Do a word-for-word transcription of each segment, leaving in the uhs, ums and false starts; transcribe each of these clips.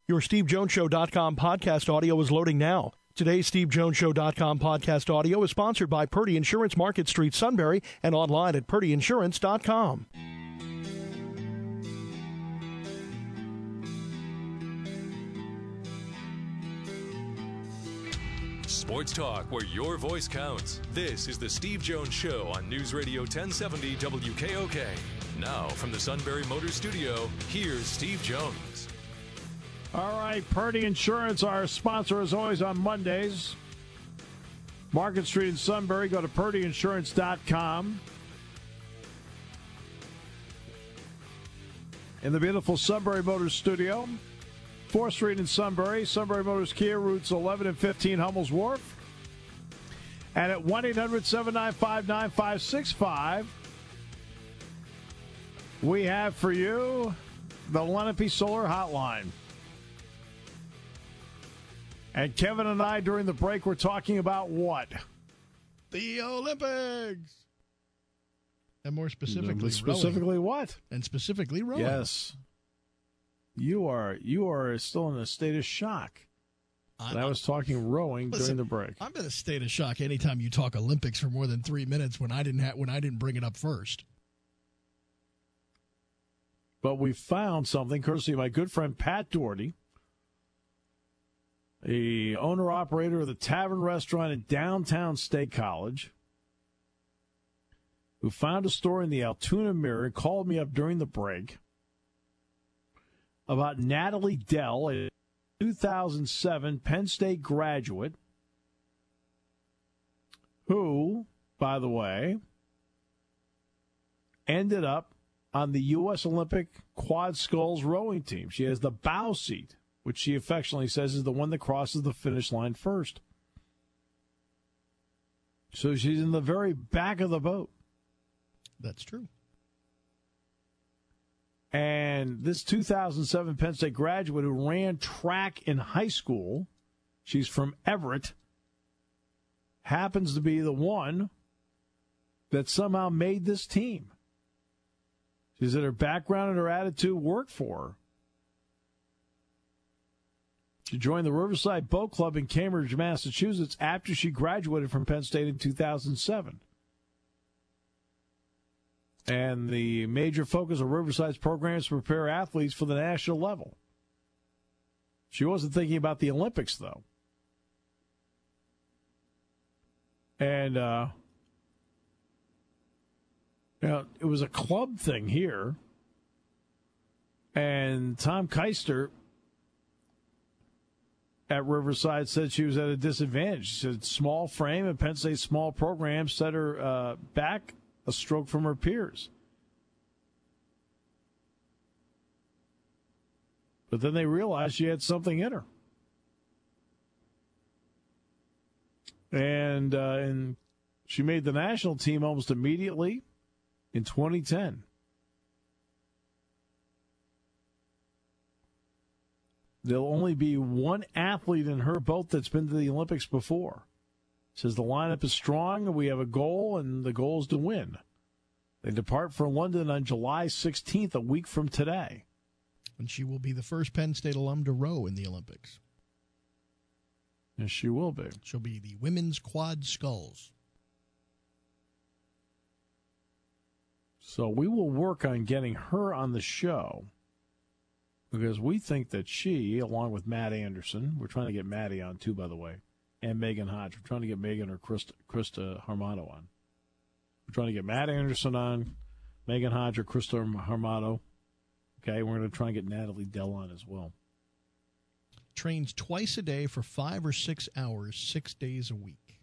Your Steve Jones Show dot com podcast audio is loading now. Today's Steve Jones Show dot com podcast audio is sponsored by Purdy Insurance, Market Street, Sunbury, and online at Purdy Insurance dot com. Sports talk where your voice counts. This is the Steve Jones Show on News Radio ten seventy W K O K. Now, from the Sunbury Motors Studio, here's Steve Jones. All right, Purdy Insurance, our sponsor as always on Mondays. Market Street in Sunbury. Go to Purdy Insurance dot com. In the beautiful Sunbury Motors Studio. fourth Street in Sunbury. Sunbury Motors Kia, routes eleven and fifteen, Hummel's Wharf. And at one eight hundred seven nine five nine five six five, we have for you the Lenape Solar Hotline. And Kevin and I, during the break, were talking about what? The Olympics. And more specifically, specifically rowing. what? And specifically rowing. Yes. You are you are still in a state of shock. And I was talking rowing listen, during the break. I'm in a state of shock anytime you talk Olympics for more than three minutes when I didn't ha- when I didn't bring it up first. But we found something courtesy of my good friend Pat Doherty, the owner-operator of the Tavern Restaurant at Downtown State College, who found a story in the Altoona Mirror and called me up during the break about Natalie Dell, a two thousand seven Penn State graduate, who, by the way, ended up on the U S Olympic quad sculls rowing team. She has the bow seat, which she affectionately says is the one that crosses the finish line first. So she's in the very back of the boat. That's true. And this two thousand seven Penn State graduate who ran track in high school, she's from Everett, happens to be the one that somehow made this team. She said her background and her attitude worked for her. She joined the Riverside Boat Club in Cambridge, Massachusetts after she graduated from Penn State in two thousand seven. And the major focus of Riverside's program is to prepare athletes for the national level. She wasn't thinking about the Olympics, though. And, uh, you know, it was a club thing here. And Tom Keister at Riverside said she was at a disadvantage. She said small frame and Penn State's small program set her uh, back a stroke from her peers. But then they realized she had something in her. And, uh, and she made the national team almost immediately in twenty ten. There'll only be one athlete in her boat that's been to the Olympics before. Says the lineup is strong, and we have a goal, and the goal is to win. They depart for London on July sixteenth, a week from today. And she will be the first Penn State alum to row in the Olympics. Yes, she will be. She'll be the women's quad sculls. So we will work on getting her on the show because we think that she, along with Matt Anderson, we're trying to get Maddie on too, by the way, and Megan Hodge. We're trying to get Megan or Krista, Krista Harmato on. We're trying to get Matt Anderson on, Megan Hodge or Krista Harmato. Okay, we're going to try and get Natalie Dell on as well. Trains twice a day for five or six hours, six days a week.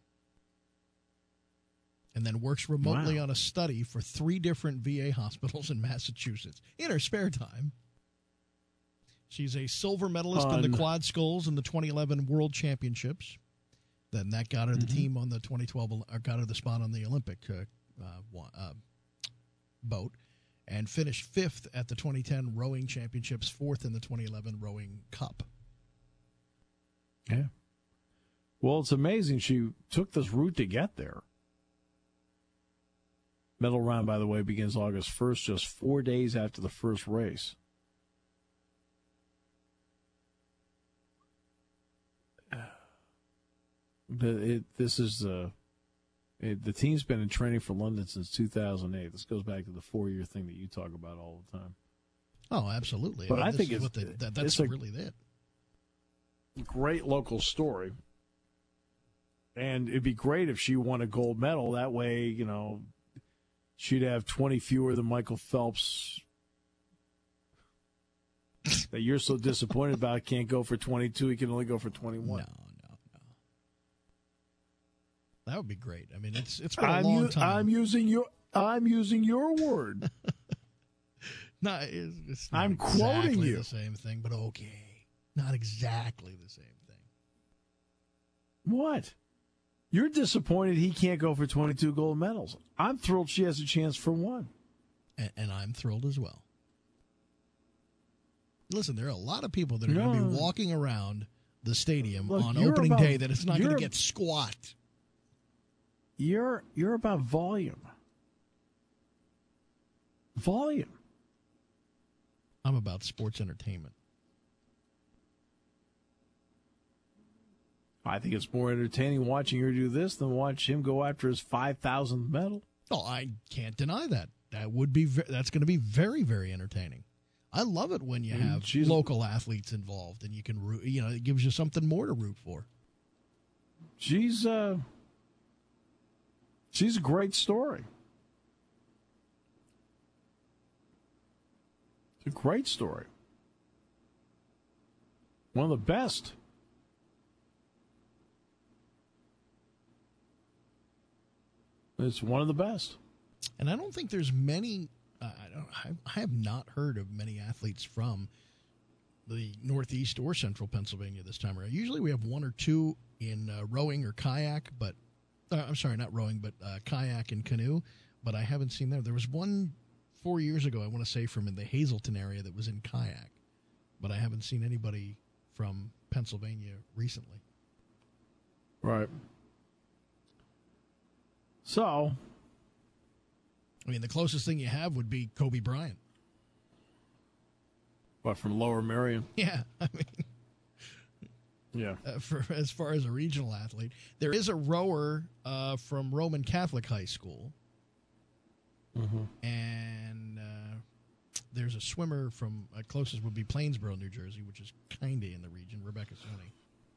And then works remotely Wow. on a study for three different V A hospitals in Massachusetts in her spare time. She's a silver medalist Un- in the quad sculls in the twenty eleven World Championships. Then that got her the Mm-hmm. team on the twenty twelve, or got her the spot on the Olympic uh, uh, uh, boat, and finished fifth at the twenty ten Rowing Championships, fourth in the twenty eleven Rowing Cup. Yeah. Well, it's amazing she took this route to get there. Medal round, by the way, begins August first, just four days after the first race. The, it, this is uh, it, the team's been in training for London since two thousand eight. This goes back to the four-year thing that you talk about all the time. Oh, absolutely. But I, mean, I this think is it's, what they, that, that's it's a really it. Great local story. And it'd be great if she won a gold medal. That way, you know, she'd have twenty fewer than Michael Phelps that you're so disappointed about. Can't go for twenty-two. He can only go for twenty-one. No, no, no. That would be great. I mean, it's it's been a I'm long u- time. I'm using your I'm using your word. No, it's, it's not I'm exactly quoting you. the same thing, but okay. Not exactly the same thing. What? You're disappointed he can't go for twenty-two gold medals. I'm thrilled she has a chance for one. And, and I'm thrilled as well. Listen, there are a lot of people that are No. going to be walking around the stadium Look, on you're opening about- day that it's not going to you're- get squat. You're you're about volume. Volume. I'm about sports entertainment. I think it's more entertaining watching her do this than watch him go after his five thousandth medal. Oh, I can't deny that. That would be ve- that's going to be very, very entertaining. I love it when you Mm, have she's- local athletes involved and you can root, you know, it gives you something more to root for. She's uh she's a great story. It's a great story. One of the best. It's one of the best. And I don't think there's many. Uh, I don't. I, I have not heard of many athletes from the Northeast or Central Pennsylvania this time around. Usually, we have one or two in uh, rowing or kayak, but uh, I'm sorry, not rowing, but uh, kayak and canoe. But I haven't seen them. There was one four years ago, I want to say, from in the Hazleton area that was in kayak, but I haven't seen anybody from Pennsylvania recently. Right. So, I mean, the closest thing you have would be Kobe Bryant. what, from Lower Merion? Yeah, I mean. Yeah. Uh, for as far as a regional athlete, there is a rower uh, from Roman Catholic High School, Mm-hmm. and uh, there's a swimmer from uh, closest would be Plainsboro, New Jersey, which is kind of in the region. Rebecca Sony.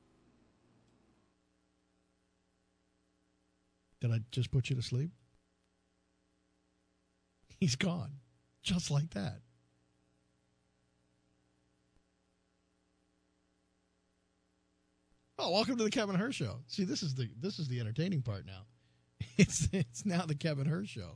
Did I just put you to sleep? He's gone, just like that. Oh, welcome to the Kevin Hurst Show. See, this is the this is the entertaining part now. It's it's now the Kevin Hurst Show.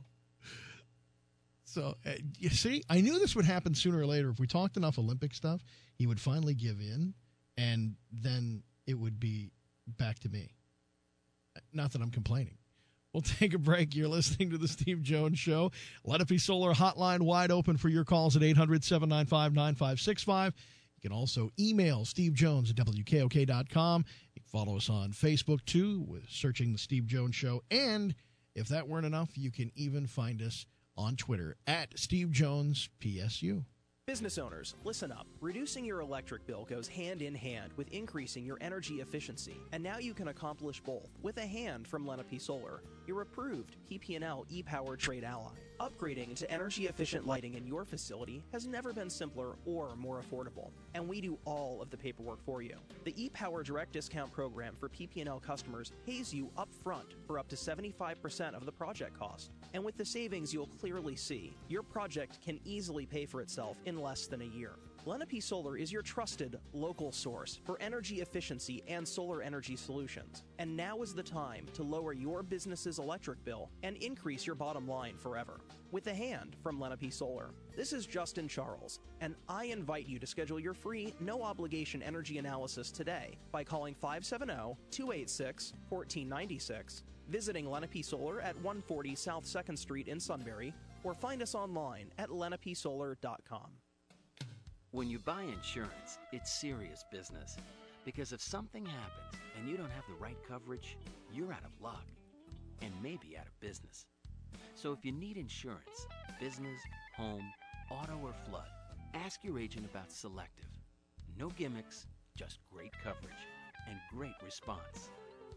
So uh, you see, I knew this would happen sooner or later. If we talked enough Olympic stuff, he would finally give in, and then it would be back to me. Not that I'm complaining. We'll take a break. You're listening to the Steve Jones Show. Lenape Solar Hotline wide open for your calls at eight hundred, seven nine five, nine five six five. You can also email Steve Jones at W K O K dot com. You can follow us on Facebook, too, with searching The Steve Jones Show. And if that weren't enough, you can even find us on Twitter at Steve Jones P S U. Business owners, listen up. Reducing your electric bill goes hand in hand with increasing your energy efficiency. And now you can accomplish both with a hand from Lenape Solar, your approved P P and L e-Power trade ally. Upgrading to energy-efficient lighting in your facility has never been simpler or more affordable, and we do all of the paperwork for you. The ePower Direct Discount Program for P P and L customers pays you up front for up to seventy-five percent of the project cost. And with the savings you'll clearly see, your project can easily pay for itself in less than a year. Lenape Solar is your trusted local source for energy efficiency and solar energy solutions. And now is the time to lower your business's electric bill and increase your bottom line forever. With a hand from Lenape Solar. This is Justin Charles, and I invite you to schedule your free, no-obligation energy analysis today by calling five seven zero, two eight six, one four nine six, visiting Lenape Solar at one forty South second Street in Sunbury, or find us online at lenape solar dot com. When you buy insurance, it's serious business. Because if something happens and you don't have the right coverage, you're out of luck and maybe out of business. So if you need insurance, business, home, auto, or flood, ask your agent about Selective. No gimmicks, just great coverage and great response.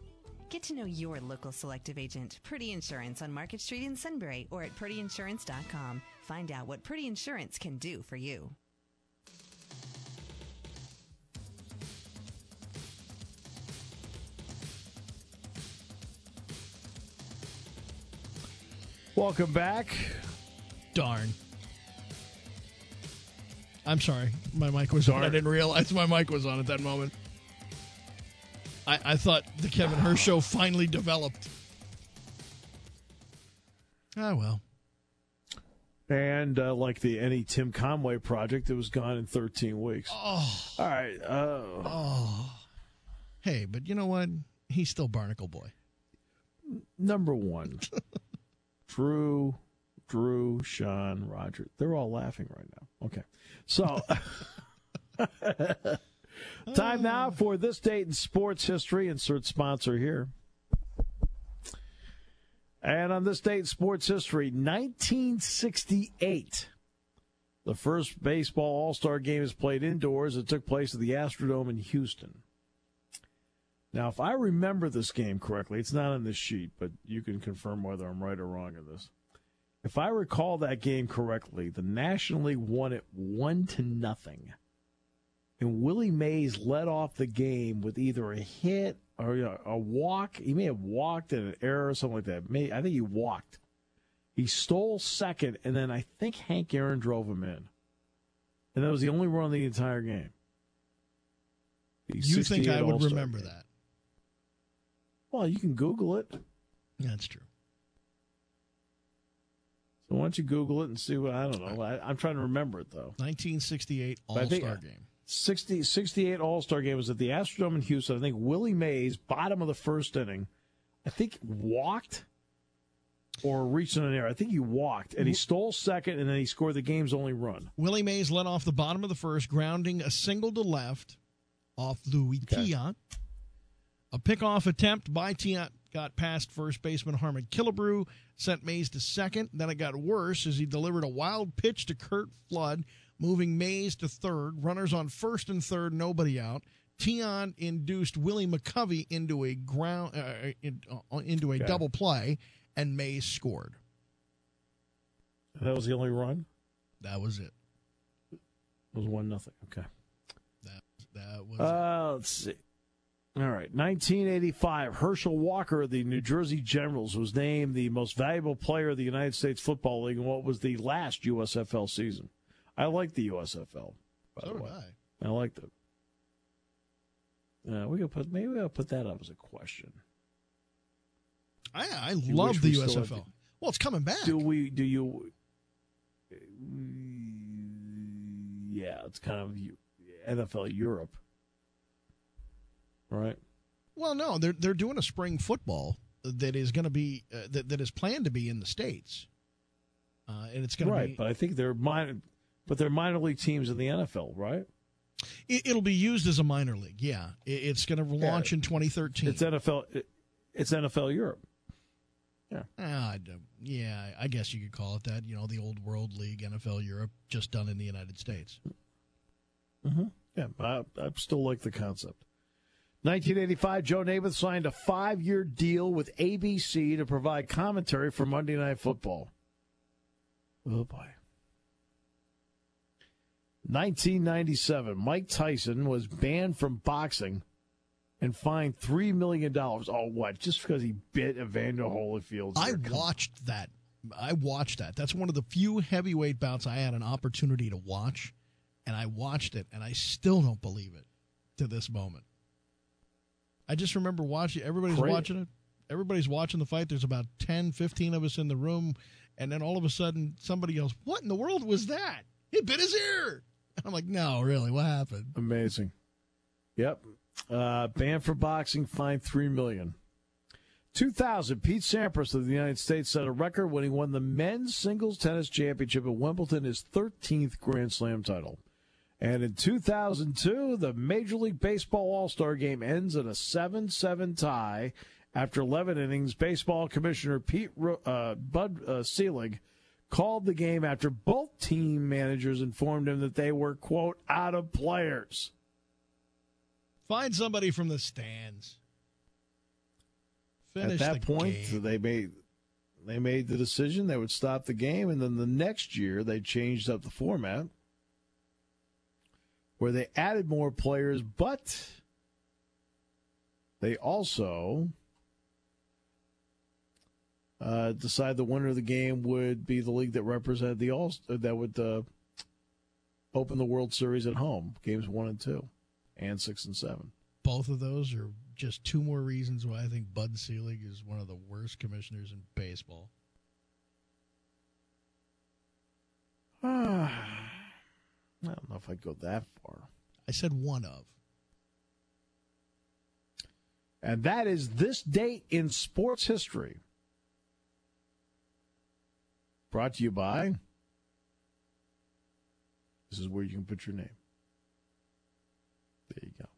Get to know your local Selective agent, Purdy Insurance, on Market Street in Sunbury or at purdy insurance dot com. Find out what Purdy Insurance can do for you. Welcome back. Darn. I'm sorry. My mic was on. I didn't realize my mic was on at that moment. I, I thought the Kevin Hur show finally developed. Ah, well. And uh, like the any Tim Conway project, it was gone in thirteen weeks. Oh. All right. Uh, oh. Hey, but you know what? He's still Barnacle Boy. Number one. Drew, Drew, Sean, Roger. They're all laughing right now. Okay. So, time now for This Date in Sports History. Insert sponsor here. And on this date in sports history, nineteen sixty-eight, the first baseball all-star game is played indoors. It took place at the Astrodome in Houston. Now, if I remember this game correctly, it's not on this sheet, but you can confirm whether I'm right or wrong in this. If I recall that game correctly, the National League won it one to nothing. And Willie Mays led off the game with either a hit or you know, a walk. He may have walked and an error or something like that. May, I think he walked. He stole second, and then I think Hank Aaron drove him in. And that was the only run of the entire game. The you think I would All-Star remember game. that? Well, you can Google it. That's true. So why don't you Google it and see what, I don't know. I, I'm trying to remember it, though. nineteen sixty-eight But I All-Star think- game. sixty, sixty-eight All-Star game was at the Astrodome in Houston. I think Willie Mays, bottom of the first inning, I think walked or reached in an error. I think he walked, and he stole second, and then he scored the game's only run. Willie Mays led off the bottom of the first, grounding a single to left off Louis Okay. Tiant. A pickoff attempt by Tiant got past first baseman Harmon Killebrew, sent Mays to second. Then it got worse as he delivered a wild pitch to Curt Flood, moving Mays to third. Runners on first and third, nobody out. Tiant induced Willie McCovey into a ground uh, in, uh, into a Okay. double play, and Mays scored. That was the only run? That was it. It was one nothing. Okay. That that was. Uh, let's see. All right. nineteen eighty-five, Herschel Walker of the New Jersey Generals was named the most valuable player of the United States Football League in what was the last U S F L season. I like the U S F L, by So the did way. I. I liked it. Uh, we gotta put maybe we gotta put that up as a question. I I You love wish the we U S still F had L. Well, it's coming back. Do we? Do you? Yeah, it's kind of N F L Europe, right? Well, no, they're they're doing a spring football that is going to be uh, that that is planned to be in the States, uh, and it's going Right, to be. but I think they're minor, but they're minor league teams in the N F L, right? It, it'll be used as a minor league. Yeah, it, it's going to launch Yeah. in twenty thirteen. It's N F L. It's N F L Europe. Yeah. Ah, I don't- yeah, I guess you could call it that. You know, the old World League, N F L Europe, just done in the United States. Mm-hmm. Yeah, but I, I still like the concept. nineteen eighty-five, Joe Namath signed a five-year deal with A B C to provide commentary for Monday Night Football. Oh, boy. nineteen ninety-seven, Mike Tyson was banned from boxing and fined three million dollars. Oh, what? Just because he bit Evander Holyfield's I ear? Come on. watched that. I watched that. That's one of the few heavyweight bouts I had an opportunity to watch, and I watched it, and I still don't believe it to this moment. I just remember watching. Everybody's Great. watching it. Everybody's watching the fight. There's about ten, fifteen of us in the room, and then all of a sudden somebody goes, "What in the world was that? He bit his ear." And I'm like, "No, really, what happened?" Amazing. Yep. Uh, banned for boxing, fined three million dollars. two thousand, Pete Sampras of the United States set a record when he won the men's singles tennis championship at Wimbledon, his thirteenth Grand Slam title. And in two thousand two, the Major League Baseball All-Star Game ends in a seven seven tie. After eleven innings, baseball commissioner Pete uh, Bud uh, Selig called the game after both team managers informed him that they were, quote, out of players. Find somebody from the stands. Finish At that the point, game. they made they made the decision they would stop the game, and then the next year they changed up the format where they added more players, but they also uh, decided the winner of the game would be the league that represented the all that would uh, open the World Series at home, games one and two, and six and seven. Both of those are just two more reasons why I think Bud Selig is one of the worst commissioners in baseball. I don't know if I'd go that far. I said one of. And that is this date in sports history. Brought to you by, this is where you can put your name. There you go.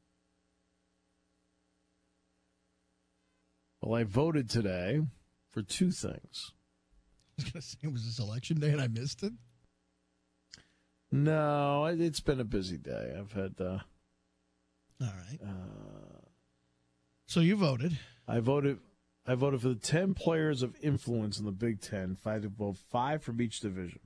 Well, I voted today for two things. I was going to say, was this election day and I missed it? No, it- it's been a busy day. I've had, uh, All right. uh, So you voted. I voted I voted for the ten players of influence in the Big Ten. If I had to vote five from each division.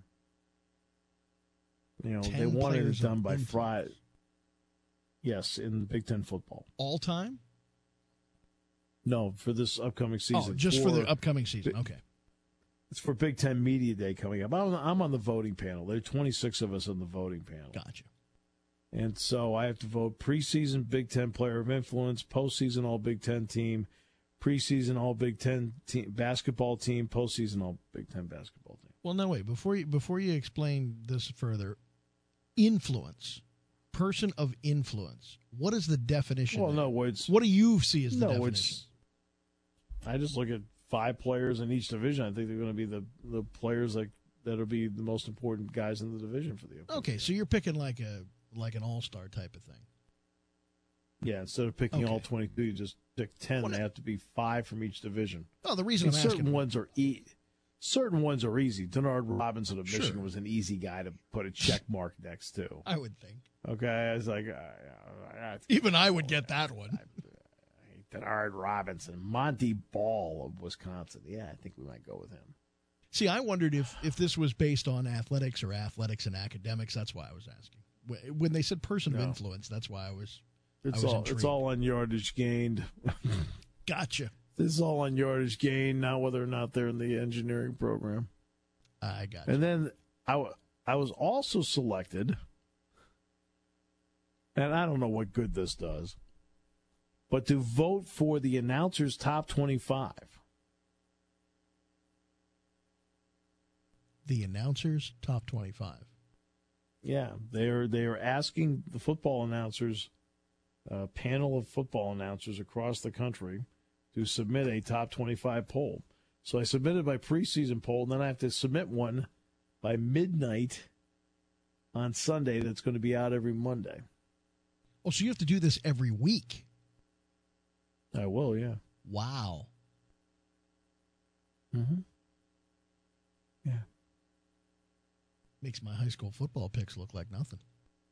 You know, they ten wanted it players done of by influence. Friday. Yes, in Big Ten football. All time? No, for this upcoming season. Oh, just for, the upcoming season. Okay. It's for Big Ten Media Day coming up. I'm, I'm on the voting panel. There are twenty-six of us on the voting panel. Gotcha. And so I have to vote preseason Big Ten player of influence, postseason All Big Ten team, preseason All Big Ten team, basketball team, postseason All Big Ten basketball team. Well, no, wait. Before you, before you explain this further, influence, person of influence, what is the definition? Well, there? no, it's What do you see as the no, definition? it's. I just look at five players in each division. I think they're going to be the, the players like that'll be the most important guys in the division for the. Okay, so you're picking like a like an all-star type of thing. Yeah, instead of picking Okay. all twenty-two, you just pick ten. Well, they have to be five from each division. Oh, the reason And I'm certain asking. ones are e- certain ones are easy. Denard Robinson of Sure. Michigan was an easy guy to put a check mark next to. I would think. Okay, I was like, uh, uh, Even I would get that one. Denard Robinson, Monty Ball of Wisconsin. Yeah, I think we might go with him. See, I wondered if, if this was based on athletics or athletics and academics. That's why I was asking. Wh- When they said person of No. influence, that's why I was. It's I was all intrigued. it's all on yardage gained. Gotcha. This is all on yardage gain, not whether or not they're in the engineering program. I got And then I, w- I was also selected, and I don't know what good this does, but to vote for the announcer's top twenty-five. the announcers top twenty-five. Yeah, they are they are asking the football announcers, a panel of football announcers across the country, to submit a top twenty-five poll. So I submitted my preseason poll, and then I have to submit one by midnight on Sunday that's going to be out every Monday. Oh, so you have to do this every week. I will, yeah. Wow. Mm-hmm. Yeah. Makes my high school football picks look like nothing.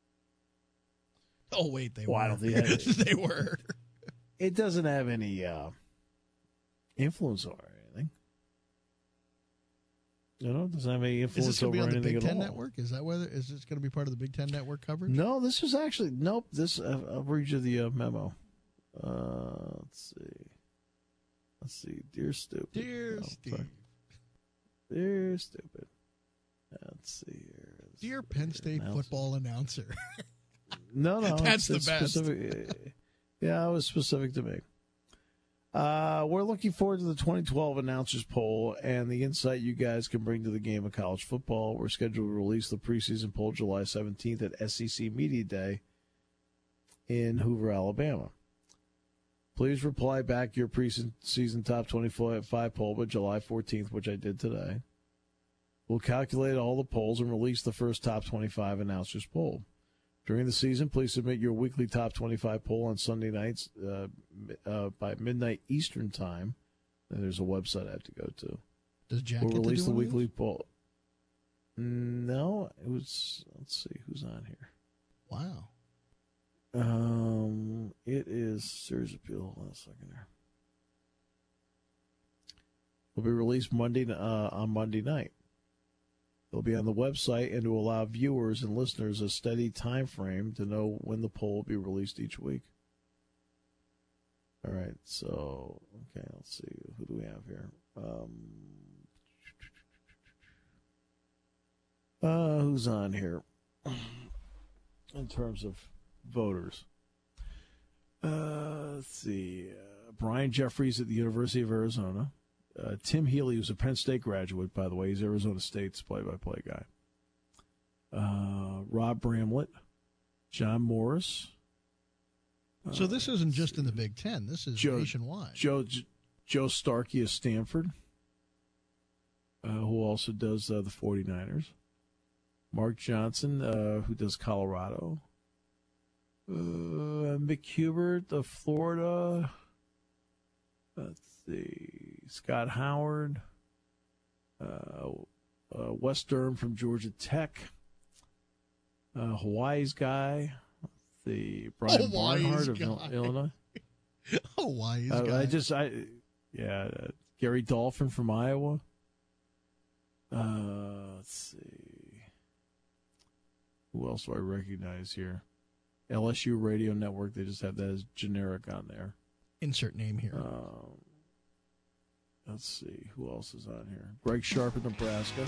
Oh, wait, they Well, were. I don't think that- they were. It doesn't have any uh, influence over anything. You know, it doesn't have any Is influence this going to over be on the anything Big at Ten all. Network? Is that whether is this going to be part of the Big Ten Network coverage? No, this was actually nope. This uh, I'll read you the uh, memo. Uh, let's see. Let's see. Dear stupid. Dear Oh, Steve. sorry. Dear stupid. Let's see here. Let's Dear see Penn here. State Announce- football announcer. No, no, That's it's, the it's best. Specific. Yeah, it was specific to me. Uh, we're looking forward to the twenty twelve announcers poll and the insight you guys can bring to the game of college football. We're scheduled to release the preseason poll July seventeenth at S E C Media Day in Hoover, Alabama. Please reply back your preseason top twenty-five poll by July fourteenth, which I did today. We'll calculate all the polls and release the first top twenty-five announcers poll. During the season, please submit your weekly top twenty-five poll on Sunday nights uh, uh, by midnight Eastern time. And there's a website I have to go to. Does Jack We'll get to release do the one of weekly these? poll. No, it was. Let's see who's on here. Wow. Um, it is Series Appeal. Hold on a second here. will be released Monday uh, on Monday night. They'll be on the website and to allow viewers and listeners a steady time frame to know when the poll will be released each week. All right, so, okay, let's see. Who do we have here? Um, uh, who's on here in terms of voters? Uh, let's see. Uh, Brian Jeffries at the University of Arizona. Uh, Tim Healy, who's a Penn State graduate, by the way. He's Arizona State's play-by-play guy. Uh, Rob Bramlett. John Morris. So this isn't just in the Big Ten. This is Joe, nationwide. Joe Joe Starkey of Stanford, uh, who also does uh, the 49ers. Mark Johnson, uh, who does Colorado. Uh, Mick Hubert of Florida. Let's see. Scott Howard. Uh, uh, Wes Durham from Georgia Tech. Uh, Hawaii's guy. The Brian Hawaii's Barnhart of guy. Illinois. Hawaii's uh, guy. I just, I, yeah, uh, Gary Dolphin from Iowa. Uh, let's see. Who else do I recognize here? L S U Radio Network. They just have that as generic on there. Insert name here. Um, let's see. Who else is on here? Greg Sharp of Nebraska.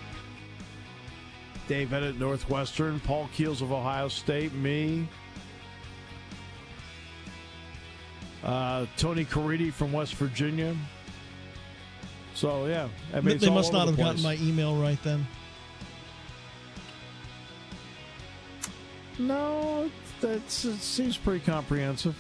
Dave Ennett, Northwestern. Paul Keels of Ohio State. Me. Uh, Tony Caridi from West Virginia. So, yeah. I mean, they must not the have place. gotten my email right then. No, that's, it seems pretty comprehensive.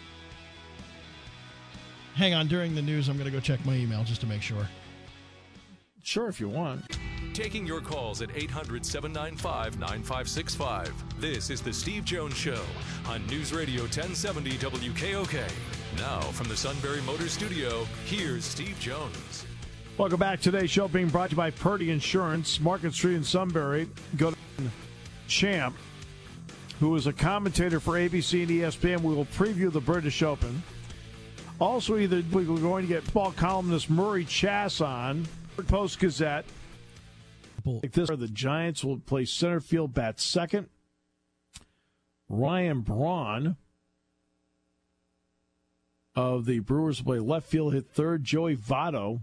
Hang on. During the news, I'm going to go check my email just to make sure. Sure, if you want. Taking your calls at eight hundred, seven nine five, nine five six five. This is the Steve Jones Show on News Radio ten seventy W K O K. Now, from the Sunbury Motors Studio, here's Steve Jones. Welcome back. Today's show being brought to you by Purdy Insurance, Market Street in Sunbury. Go to Champ, who is a commentator for A B C and E S P N. We will preview the British Open. Also, either we're going to get football columnist Murray Chass on, Post-Gazette. Like this, the Giants will play center field, bat second. Ryan Braun of the Brewers will play left field, hit third. Joey Votto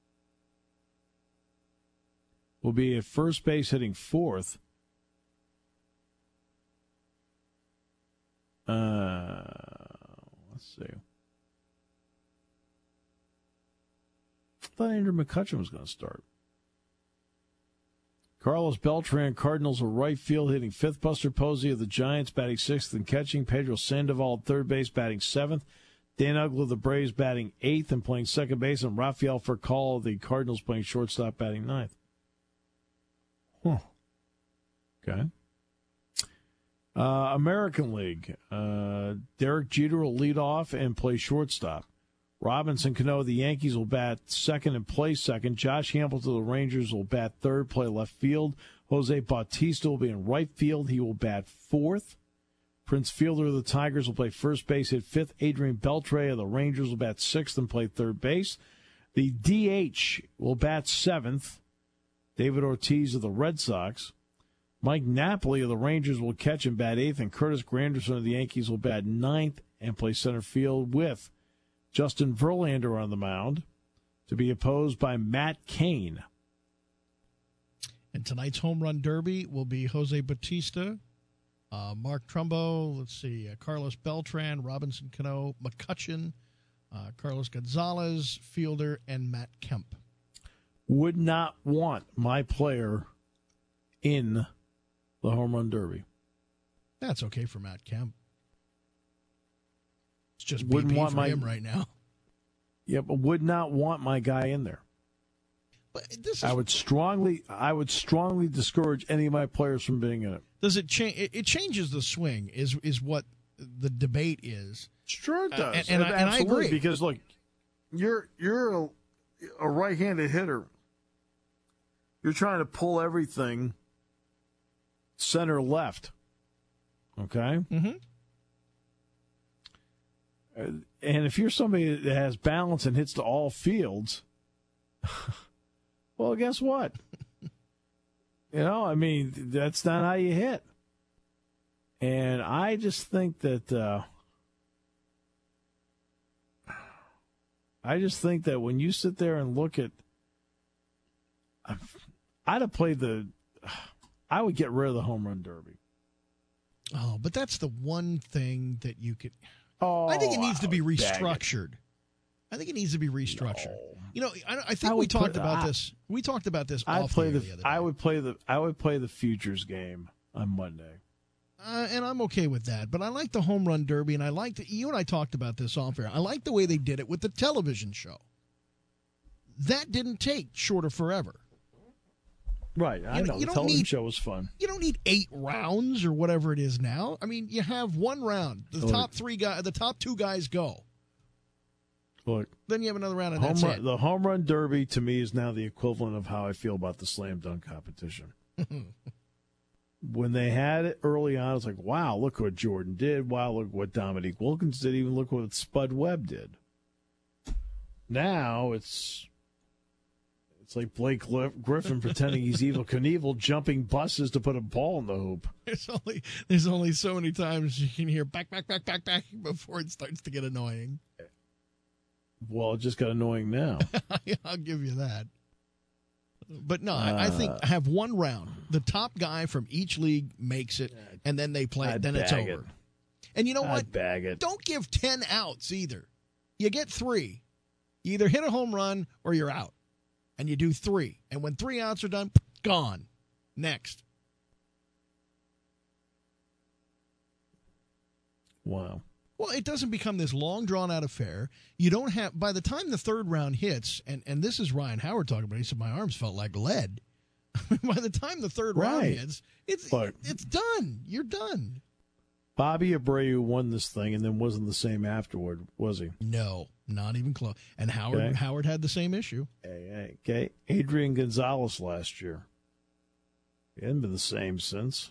will be at first base, hitting fourth. Uh, let's see. I thought Andrew McCutchen was going to start. Carlos Beltran, Cardinals will right field, hitting fifth. Buster Posey of the Giants, batting sixth and catching. Pedro Sandoval at third base, batting seventh. Dan Uggla of the Braves, batting eighth and playing second base. And Rafael Furcal of the Cardinals, playing shortstop, batting ninth. Huh. Okay. Uh, American League. Uh, Derek Jeter will lead off and play shortstop. Robinson Cano of the Yankees will bat second and play second. Josh Hamilton of the Rangers will bat third, play left field. Jose Bautista will be in right field. He will bat fourth. Prince Fielder of the Tigers will play first base, hit fifth. Adrian Beltre of the Rangers will bat sixth and play third base. The D H will bat seventh. David Ortiz of the Red Sox. Mike Napoli of the Rangers will catch and bat eighth. And Curtis Granderson of the Yankees will bat ninth and play center field with Justin Verlander on the mound to be opposed by Matt Cain. And tonight's home run derby will be Jose Bautista, uh, Mark Trumbo, let's see, uh, Carlos Beltran, Robinson Cano, McCutchen, uh, Carlos Gonzalez, Fielder, and Matt Kemp. Would not want my player in the home run derby. That's okay for Matt Kemp. It's just Wouldn't B P want for my, him right now. Yeah, but would not want my guy in there. But this is, I would strongly, I would strongly discourage any of my players from being in it. Does it change? It, it changes the swing. Is is what the debate is. Sure, it does, uh, and, and, I, and I agree because look, you're you're a, a right-handed hitter. You're trying to pull everything center left. Okay. Mm-hmm. And if you're somebody that has balance and hits to all fields, Well, guess what? You know, I mean, that's not how you hit. And I just think that uh, I just think that when you sit there and look at, I'd have played the, I would get rid of the home run derby. Oh, but that's the one thing that you could. Oh, I think it needs I to be would bag restructured. I think it needs to be restructured. No. You know, I, I think I we would talked put- about I- this. We talked about this. I'd off play the, the, air the other day. I would play the I would play the futures game on Monday. Uh, and I'm okay with that. But I like the home run derby, and I like the, you and I talked about this off air. I like the way they did it with the television show. That didn't take short of forever. Right, I You- know. you The don't television need- show was fun. You don't need eight rounds or whatever it is now. I mean, you have one round. The Look. top three guys, the top two guys go. Look, Then you have another round, and home that's run, it. the home run derby to me is now the equivalent of how I feel about the slam dunk competition. When they had it early on, I was like, wow, look what Jordan did. Wow, look what Dominique Wilkins did. Even look what Spud Webb did. Now it's it's like Blake Gli- Griffin pretending he's Evil Knievel, jumping buses to put a ball in the hoop. There's only there's only so many times you can hear back, back, back, back, back before it starts to get annoying. Well, it just got annoying now. I'll give you that. But no, I, I think Uh, have one round. The top guy from each league makes it, and then they play it. I'd Then it's bag over. it. And you know I'd what? bag it. Don't give ten outs either. You get three. You either hit a home run or you're out. And you do three. And when three outs are done, gone. Next. Wow. Well, it doesn't become this long, drawn-out affair. You don't have – by the time the third round hits, and, and this is Ryan Howard talking about it, he said, my arms felt like lead. By the time the third round Right. hits, it's But- it's done. You're done. Bobby Abreu won this thing and then wasn't the same afterward, was he? No, not even close. And Howard Okay. Howard had the same issue. Hey, hey, okay. Adrian Gonzalez last year. He hasn't been the same since.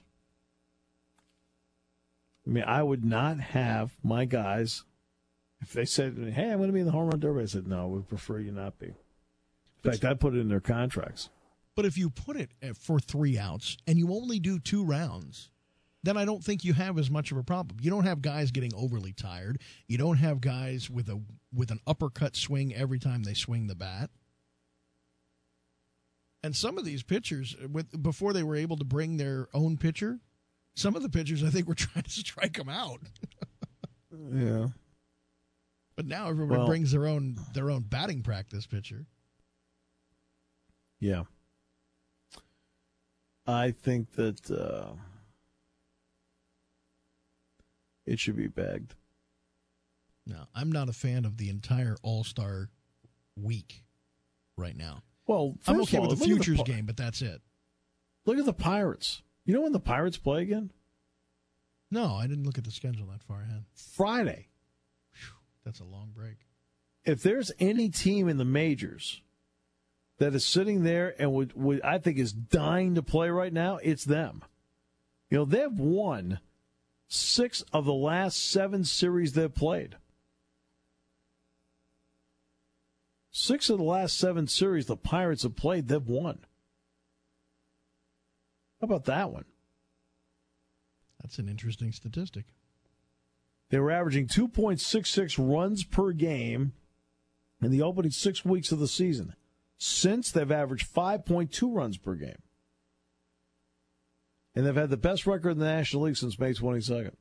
I mean, I would not have my guys, if they said, hey, I'm going to be in the home run derby, I said, no, we prefer you not be. In fact, I put it in their contracts. But if you put it at- for three outs and you only do two rounds, then I don't think you have as much of a problem. You don't have guys getting overly tired. You don't have guys with a with an uppercut swing every time they swing the bat. And some of these pitchers, with before they were able to bring their own pitcher, some of the pitchers I think were trying to strike them out. Yeah. But now everybody Well- brings their own their own batting practice pitcher. Yeah. I think that uh, it should be bagged. No, I'm not a fan of the entire All-Star week right now. Well, I'm first okay of all, with the look at futures Pi- game, but that's it. Look at the Pirates. You know when the Pirates play again? No, I didn't look at the schedule that far ahead. Friday. That's a long break. If there's any team in the majors that is sitting there and would, would I think is dying to play right now, it's them. You know, they've won six of the last seven series they've played. Six of the last seven series the Pirates have played, they've won. How about that one? That's an interesting statistic. They were averaging two point six six runs per game in the opening six weeks of the season. Since, they've averaged five point two runs per game. And they've had the best record in the National League since May twenty-second.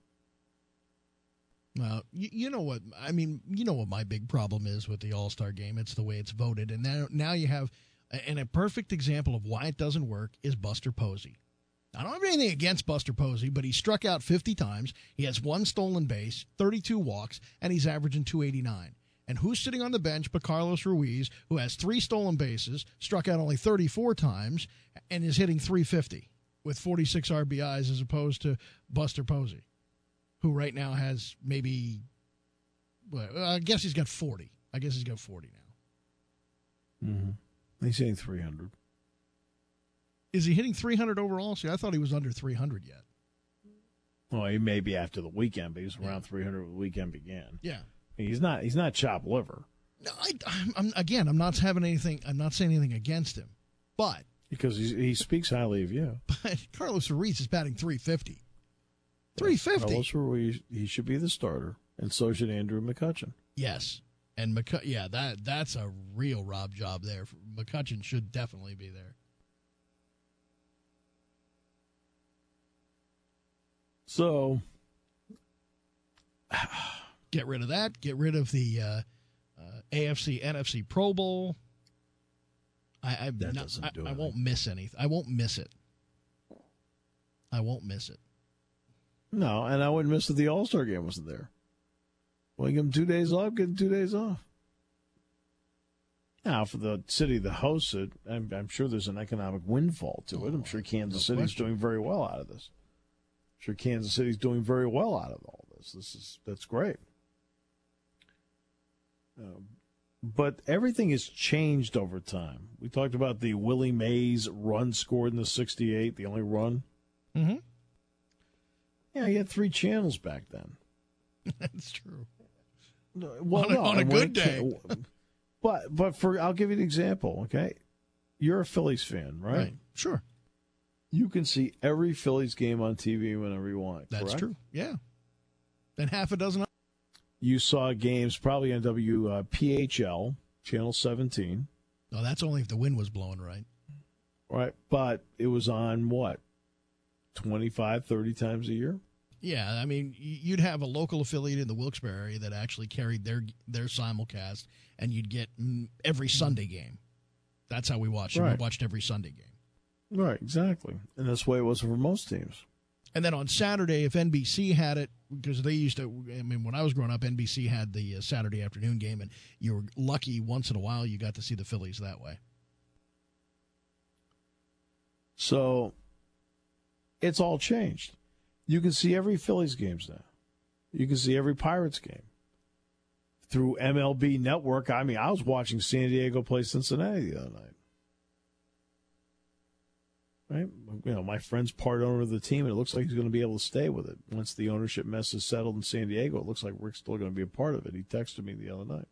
Well, you, you know what? I mean, you know what my big problem is with the All-Star game? It's the way it's voted. And now, now you have, and a perfect example of why it doesn't work is Buster Posey. I don't have anything against Buster Posey, but he struck out fifty times. He has one stolen base, thirty-two walks, and he's averaging two eighty-nine. And who's sitting on the bench but Carlos Ruiz, who has three stolen bases, struck out only thirty-four times, and is hitting three fifty with forty-six R B Is as opposed to Buster Posey, who right now has maybe, well, I guess he's got forty. I guess he's got forty now. Mm-hmm. He's hitting three hundred. Is he hitting three hundred overall? See, I thought he was under three hundred yet. Well, he may be after the weekend, but he was around three hundred when the weekend began. Yeah. He's not. He's not chopped liver. No, I, I'm, I'm again. I'm not having anything. I'm not saying anything against him, but because he, he speaks highly of you. But Carlos Ruiz is batting three fifty. three fifty. Carlos Ruiz, he should be the starter, and so should Andrew McCutchen. Yes, and McCut. Yeah, that that's a real Rob job there. McCutchen should definitely be there. So, get rid of that. Get rid of the uh, uh, A F C N F C Pro Bowl. I I, that not, doesn't I, do I anything. won't miss anything. I won't miss it. I won't miss it. No, and I wouldn't miss if the All-Star game wasn't there. Well, you give them two days off, give them two days off. Now, for the city that hosts it, I'm, I'm sure there's an economic windfall to it. I'm sure Kansas no City's question. doing very well out of this. I'm sure Kansas City's doing very well out of all this. This is that's great. Um, but everything has changed over time. We talked about the Willie Mays run scored in the sixty-eight, the only run. Mm-hmm. Yeah, he had three channels back then. That's true. Well, on a, no, on a and good when it day. came- but but for I'll give you an example. Okay, you're a Phillies fan, right? Right. Sure. You can see every Phillies game on T V whenever you want. That's correct? true. Yeah. And half a dozen. You saw games probably on W P H L channel seventeen, No, that's only if the wind was blowing right. right? But it was on what, twenty-five, thirty times a year. Yeah, I mean, y- you'd have a local affiliate in the Wilkes-Barre area that actually carried their their simulcast, and you'd get mm, every Sunday game. That's how we watched it. We Right. watched every Sunday game. Right, exactly, and that's the way it was for most teams. And then on Saturday, if N B C had it, because they used to, I mean, when I was growing up, N B C had the uh, Saturday afternoon game, and you were lucky once in a while you got to see the Phillies that way. So it's all changed. You can see every Phillies games now. You can see every Pirates game through M L B Network. I mean, I was watching San Diego play Cincinnati the other night. Right? You know, my friend's part owner of the team, and it looks like he's going to be able to stay with it. Once the ownership mess is settled in San Diego, it looks like Rick's still going to be a part of it. He texted me the other night.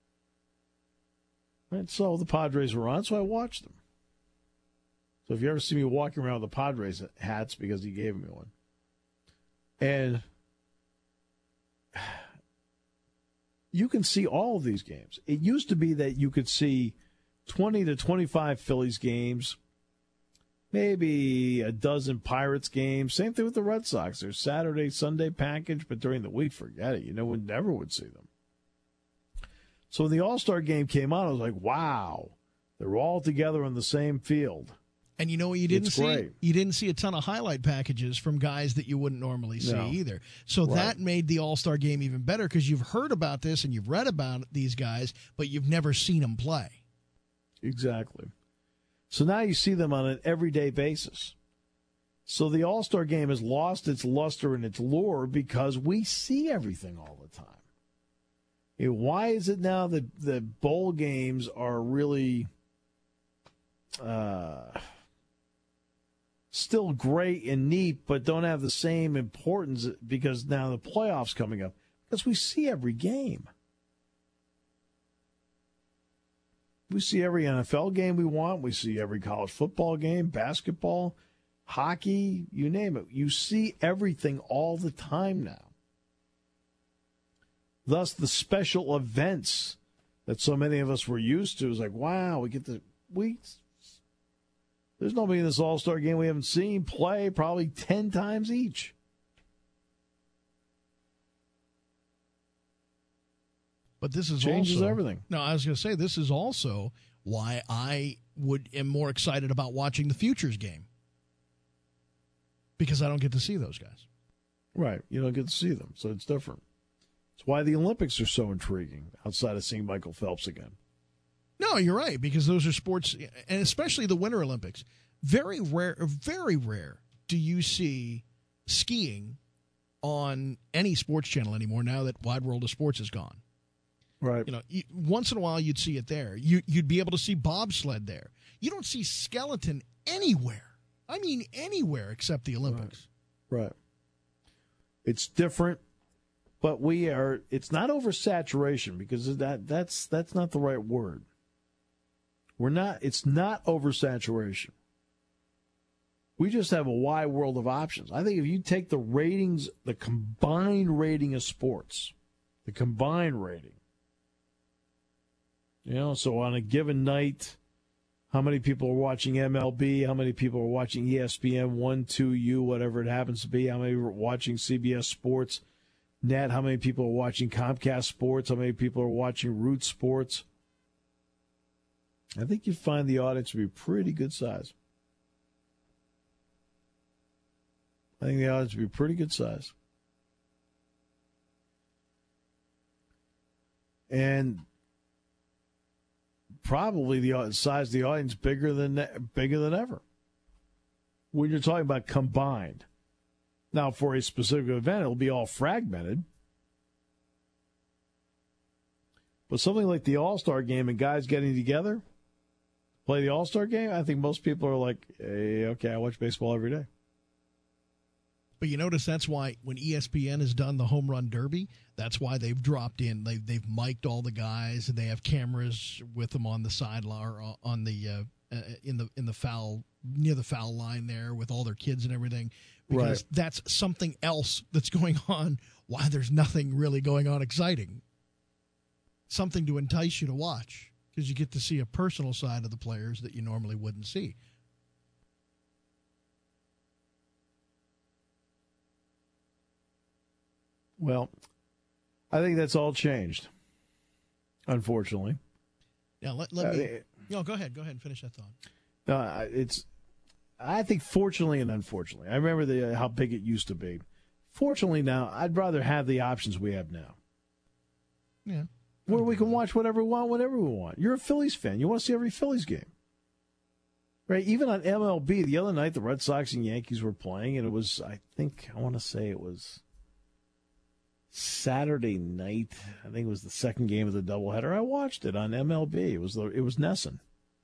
Right? So the Padres were on, so I watched them. So if you ever see me walking around with the Padres hats, because he gave me one. And you can see all of these games. It used to be that you could see twenty to twenty-five Phillies games, maybe a dozen Pirates games. Same thing with the Red Sox. There's Saturday, Sunday package, but during the week, forget it. You know, we never would see them. So when the All-Star game came on, I was like, wow, they're all together on the same field. And you know what you didn't It's see? great. You didn't see a ton of highlight packages from guys that you wouldn't normally see No. either. So Right. that made the All-Star game even better because you've heard about this and you've read about these guys, but you've never seen them play. Exactly. So now you see them on an everyday basis. So the All-Star game has lost its luster and its lure because we see everything all the time. You know, why is it now that the bowl games are really uh, still great and neat, but don't have the same importance because now the playoffs coming up? Because we see every game. We see every N F L game we want. We see every college football game, basketball, hockey, you name it. You see everything all the time now. Thus, the special events that so many of us were used to is like, wow, we get to, we, there's nobody in this All-Star game we haven't seen play probably ten times each. But this is Changes also, everything. No, I was going to say this is also why I would am more excited about watching the Futures game because I don't get to see those guys. Right. You don't get to see them, so it's different. It's why the Olympics are so intriguing outside of seeing Michael Phelps again. No, you're right, because those are sports, and especially the Winter Olympics. Very rare, very rare do you see skiing on any sports channel anymore now that Wide World of Sports is gone. Right. You know, you, once in a while you'd see it there. You, you'd be able to see bobsled there. You don't see skeleton anywhere. I mean anywhere except the Olympics. Right. It's different. But we are, it's not oversaturation because that that's that's not the right word. We're not, it's not oversaturation. We just have a wide world of options. I think if you take the ratings, the combined rating of sports, the combined rating, you know, so on a given night, how many people are watching M L B, how many people are watching E S P N, one, two, U, whatever it happens to be, how many are watching C B S Sports Net, how many people are watching Comcast Sports, how many people are watching Root Sports. I think you'd find the audience to be pretty good size. I think the audience would be pretty good size. And probably the size of the audience bigger than bigger than ever. When you're talking about combined. Now, for a specific event, it'll be all fragmented. But something like the All-Star game and guys getting together, play the All-Star game, I think most people are like, hey, okay, I watch baseball every day. But you notice that's why when E S P N has done the home run derby, that's why they've dropped in. They've, they've mic'd all the guys, and they have cameras with them on the sideline or on the uh, in the in the foul near the foul line there with all their kids and everything. Because right. That's something else that's going on. Why there's nothing really going on exciting. Something to entice you to watch because you get to see a personal side of the players that you normally wouldn't see. Well, I think that's all changed, unfortunately. Yeah, let, let me. Uh, no, go ahead. Go ahead and finish that thought. No, it's. I think fortunately and unfortunately. I remember the how big it used to be. Fortunately now, I'd rather have the options we have now. Yeah. Where we can watch whatever we want, whenever we want. You're a Phillies fan. You want to see every Phillies game. Right? Even on M L B, the other night, the Red Sox and Yankees were playing, and it was, I think, I want to say it was Saturday night. I think it was the second game of the doubleheader. I watched it on M L B. It was the, it was Nesson.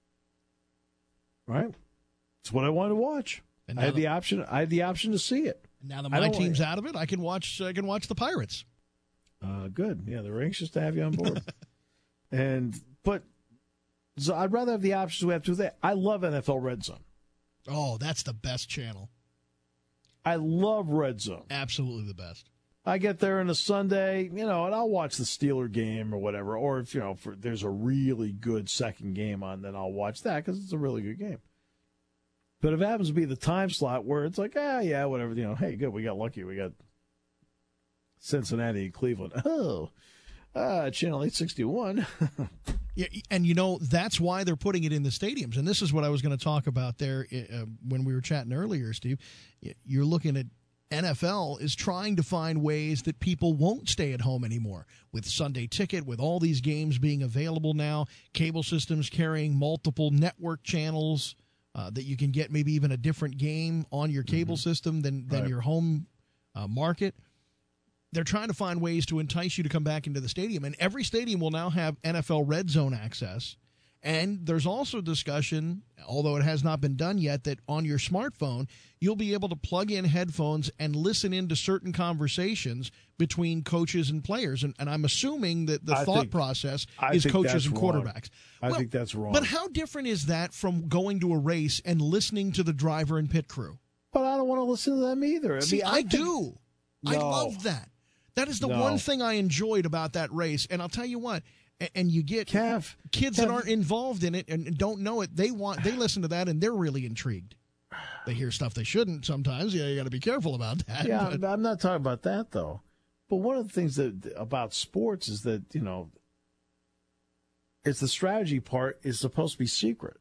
Right? It's what I wanted to watch. I had the, the option. I had the option to see it. Now that my team's out of it, I can watch. I can watch the Pirates. Uh, good. Yeah, they're anxious to have you on board. and but so I'd rather have the options we have to. I love N F L Red Zone. Oh, that's the best channel. I love Red Zone. Absolutely the best. I get there on a Sunday, you know, and I'll watch the Steeler game or whatever. Or if you know, if there's a really good second game on, then I'll watch that because it's a really good game. But if it happens to be the time slot where it's like, ah, yeah, whatever, you know, hey, good, we got lucky. We got Cincinnati and Cleveland. Oh, uh, Channel eight sixty-one. Yeah, and, you know, that's why they're putting it in the stadiums. And this is what I was going to talk about there uh, when we were chatting earlier, Steve. You're looking at N F L is trying to find ways that people won't stay at home anymore. With Sunday Ticket, with all these games being available now, cable systems carrying multiple network channels, Uh, that you can get maybe even a different game on your cable mm-hmm. system than, than right. your home uh, market. They're trying to find ways to entice you to come back into the stadium. And every stadium will now have N F L Red Zone access. And there's also discussion, although it has not been done yet, that on your smartphone, you'll be able to plug in headphones and listen into certain conversations between coaches and players. And, and I'm assuming that the I thought think, process I is think coaches and wrong. quarterbacks. I well, think that's wrong. But how different is that from going to a race and listening to the driver and pit crew? But I don't want to listen to them either. I See, mean, I, I think, do. No. I love that. That is the no. one thing I enjoyed about that race. And I'll tell you what, and you get Kev, kids Kev. that aren't involved in it and don't know it. They want they listen to that and they're really intrigued. They hear stuff they shouldn't sometimes. Yeah, you got to be careful about that. Yeah, but. I'm not talking about that though. But one of the things that about sports is that you know, it's the strategy part is supposed to be secret.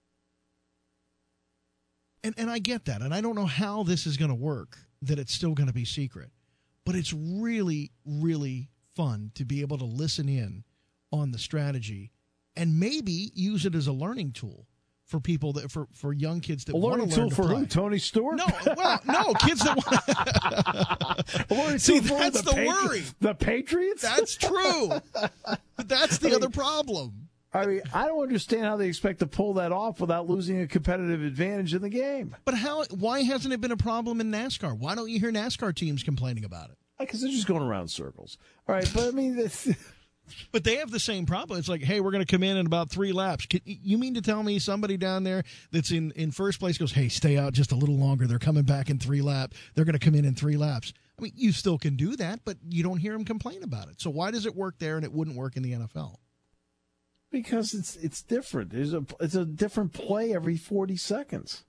And and I get that, and I don't know how this is going to work. That it's still going to be secret, but it's really really fun to be able to listen in on the strategy and maybe use it as a learning tool for people that for, for young kids that a want to learning learn tool to for play. who? Tony Stewart? No, well, no, kids that want. See, that's the, the Patri- worry. The Patriots. That's true, but that's the I other mean, problem. I mean, I don't understand how they expect to pull that off without losing a competitive advantage in the game. But how? Why hasn't it been a problem in NASCAR? Why don't you hear NASCAR teams complaining about it? Because they're just going around in circles. All right, but I mean, it's, but they have the same problem. It's like, hey, we're going to come in in about three laps. Can, you mean to tell me somebody down there that's in, in first place goes, hey, stay out just a little longer. They're coming back in three laps. They're going to come in in three laps. I mean, you still can do that, but you don't hear them complain about it. So why does it work there and it wouldn't work in the N F L? Because it's it's different. There's a it's a different play every forty seconds.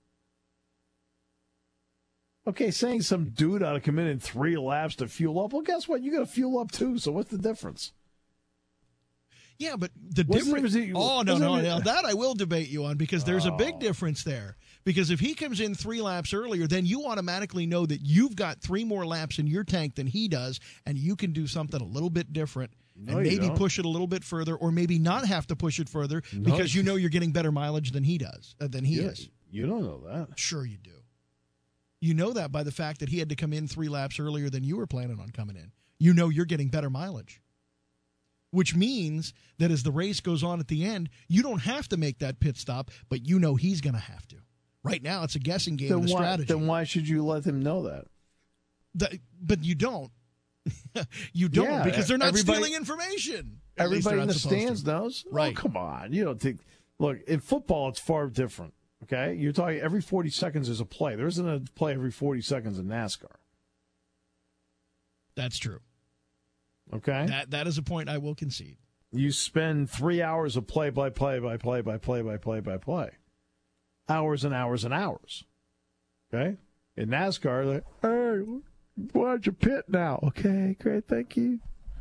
Okay, saying some dude ought to come in in three laps to fuel up. Well, guess what? You got to fuel up too. So what's the difference? Yeah, but the What's difference. The difference? Oh no, What's no, the- no, that I will debate you on because there's a big Oh. difference there. Because if he comes in three laps earlier, then you automatically know that you've got three more laps in your tank than he does, and you can do something a little bit different. No, and you maybe don't. push it a little bit further, or maybe not have to push it further No, because you know you're getting better mileage than he does, uh, than he Yeah, is. You don't know that. Sure, you do. You know that by the fact that he had to come in three laps earlier than you were planning on coming in. You know you're getting better mileage, which means that as the race goes on at the end, you don't have to make that pit stop, but you know he's going to have to. Right now, it's a guessing game Then of a why, strategy. then why should you let him know that? The- but you don't. you don't Yeah, because they're not everybody- stealing information. At least Everybody they're in not the supposed stands to. knows. Right. Oh, come on. You don't think. Look, in football, it's far different. Okay? You're talking every forty seconds is a play. There isn't a play every forty seconds in NASCAR. That's true. Okay? That That is a point I will concede. You spend three hours of play by play by play by play by play by play. Hours and hours and hours. Okay? In NASCAR, they're like, hey, watch your pit now. Okay, great, thank you.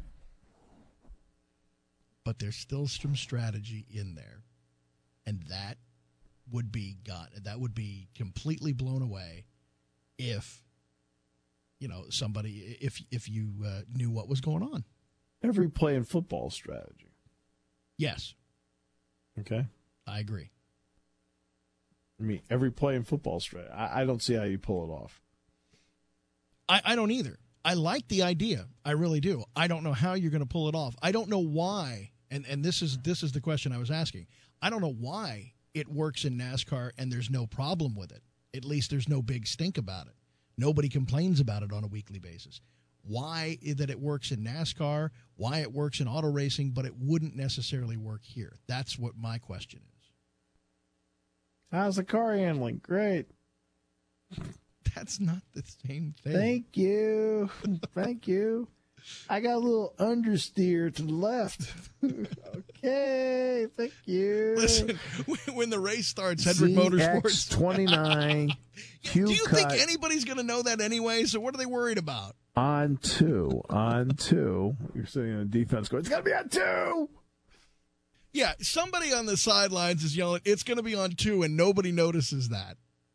But there's still some strategy in there, and that would be got. That would be completely blown away if, you know, somebody if if you uh, knew what was going on. Every play in football is strategy. Yes, Okay? I agree. I mean, every play in football is strategy. I, I don't see how you pull it off. I, I don't either. I like the idea. I really do. I don't know how you're going to pull it off. I don't know why. And and this is this is the question I was asking. I don't know why it works in NASCAR and there's no problem with it. At least there's no big stink about it. Nobody complains about it on a weekly basis. Why that it works in NASCAR, why it works in auto racing, but it wouldn't necessarily work here. That's what my question is. How's the car handling? Great. That's not the same thing. Thank you. Thank you. I got a little understeer to the left. Okay. Thank you. Listen, when the race starts, Hendrick Motorsports. twenty-nine. Do you think anybody's going to know that anyway? So what are they worried about? On two. On two. You're sitting on defense going, it's got to be on two. Yeah, somebody on the sidelines is yelling, it's going to be on two, and nobody notices that.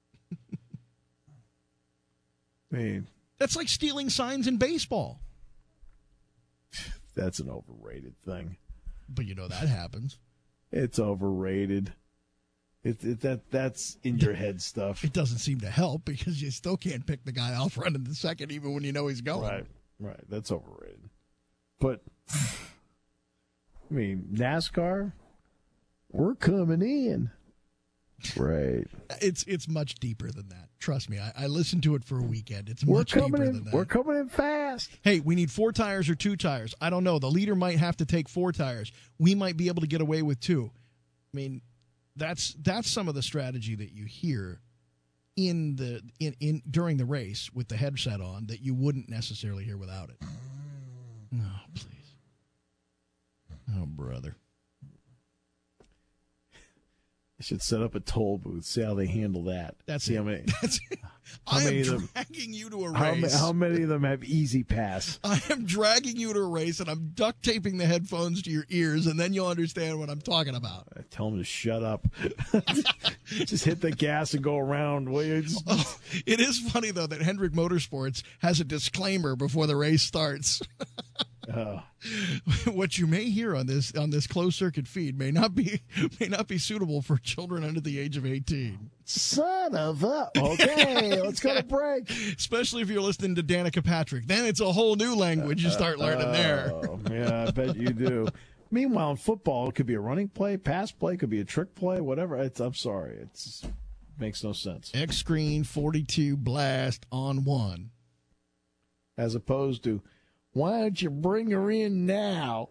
I mean, That's like stealing signs in baseball. that's an overrated thing. But you know that happens. It's overrated. It, it that that's in your head stuff. It doesn't seem to help because you still can't pick the guy off running the second even when you know he's going. Right, right. That's overrated. But, I mean, NASCAR, we're coming in. Right. It's it's much deeper than that. Trust me. I, I listened to it for a weekend. It's We're much deeper coming in. than that. We're coming in fast. Hey, we need four tires or two tires. I don't know. The leader might have to take four tires. We might be able to get away with two. I mean, that's that's some of the strategy that you hear in the in, in during the race with the headset on that you wouldn't necessarily hear without it. Oh, please. Oh, brother. I should set up a toll booth. See how they handle that. That's see it. how many. That's it. How I many am of them- dragging you to a How, ma- race. how many of them have Easy Pass? I am dragging you to a race, and I'm duct taping the headphones to your ears, and then you'll understand what I'm talking about. I tell them to shut up. Just hit the gas and go around. Will you? Just- Oh, it is funny, though, that Hendrick Motorsports has a disclaimer before the race starts. Uh, What you may hear on this on this closed circuit feed may not be may not be suitable for children under the age of eighteen. son of a. Okay, let's go to break. Especially if you're listening to Danica Patrick. Then it's a whole new language you start learning there. Oh, yeah, I bet you do. Meanwhile, in football, it could be a running play, pass play, could be a trick play, whatever. It's, I'm sorry. It's, it makes no sense. X screen forty-two blast on one. as opposed to, why don't you bring her in now?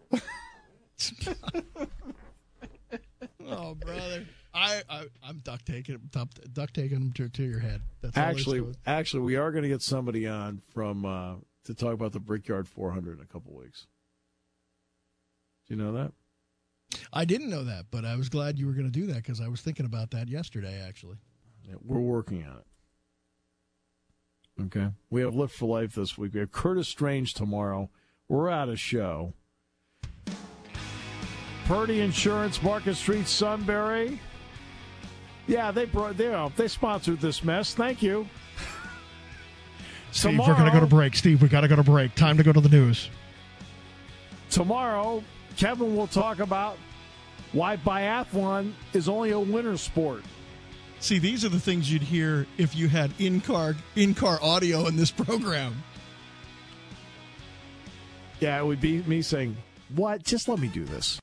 Oh, brother. I, I, I'm duct taking, duct, duct taking them to, to your head. That's Actually, actually, we are going to get somebody on from uh, to talk about the Brickyard four hundred in a couple weeks. Do you know that? I didn't know that, but I was glad you were going to do that because I was thinking about that yesterday, actually. Yeah, we're working on it. Okay. We have Lift for Life this week. We have Curtis Strange tomorrow. We're out of show. Purdy Insurance, Market Street, Sunbury. Yeah, they brought they uh, they sponsored this mess. Thank you. Steve, tomorrow, we're going to go to break. Steve, we got to go to break. Time to go to the news. Tomorrow, Kevin will talk about why biathlon is only a winter sport. See, these are the things you'd hear if you had in-car in-car audio in this program. Yeah, it would be me saying, "What? Just let me do this."